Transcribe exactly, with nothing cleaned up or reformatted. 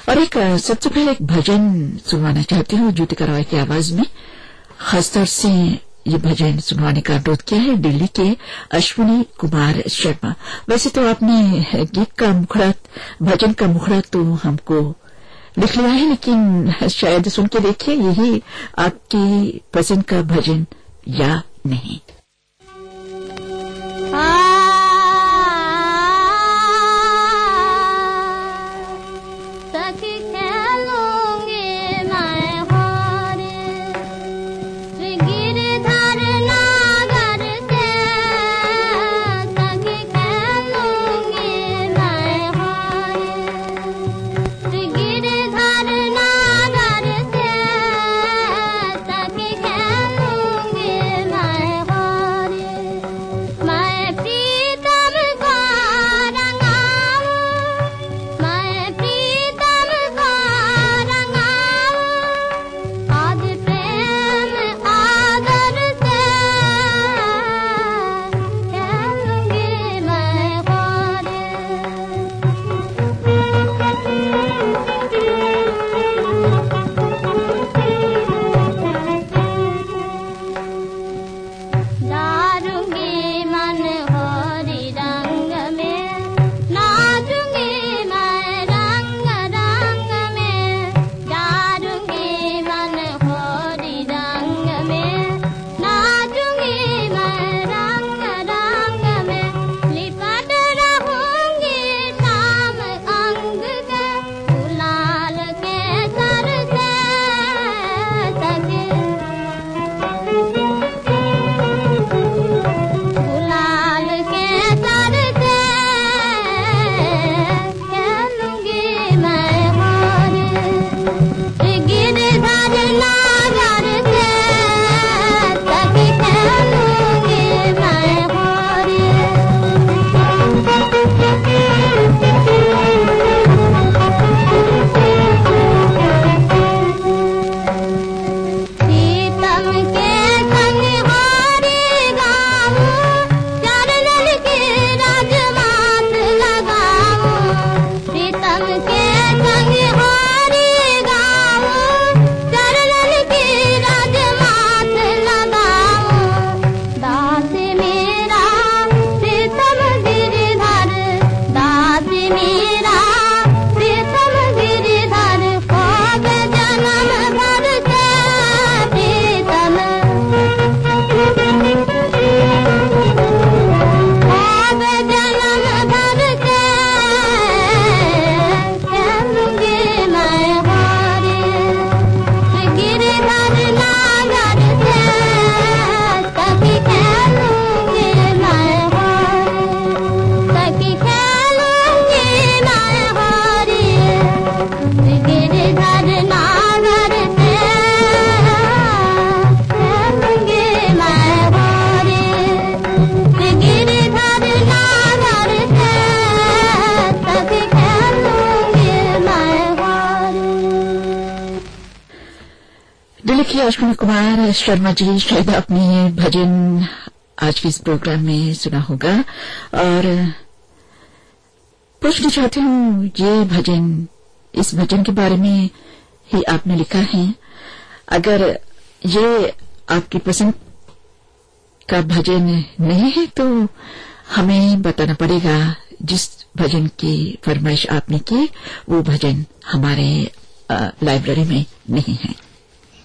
और एक सबसे पहले एक भजन सुनवाना चाहती हूँ ज्योति करवाई की आवाज में। खासतौर से ये भजन सुनवाने का अनुरोध किया है दिल्ली के अश्विनी कुमार शर्मा। वैसे तो आपने गीत का मुखड़ा, भजन का मुखड़ा तो हमको लिख लिया है, लेकिन शायद सुन के देखिए यही आपकी पसंद का भजन या नहीं। अश्विनी कुमार शर्मा जी, शायद आपने ये भजन आज के इस प्रोग्राम में सुना होगा और पूछना चाहती हूँ ये भजन, इस भजन के बारे में ही आपने लिखा है। अगर ये आपकी पसंद का भजन नहीं है तो हमें बताना पड़ेगा। जिस भजन की फरमाइश आपने की वो भजन हमारे लाइब्रेरी में नहीं है।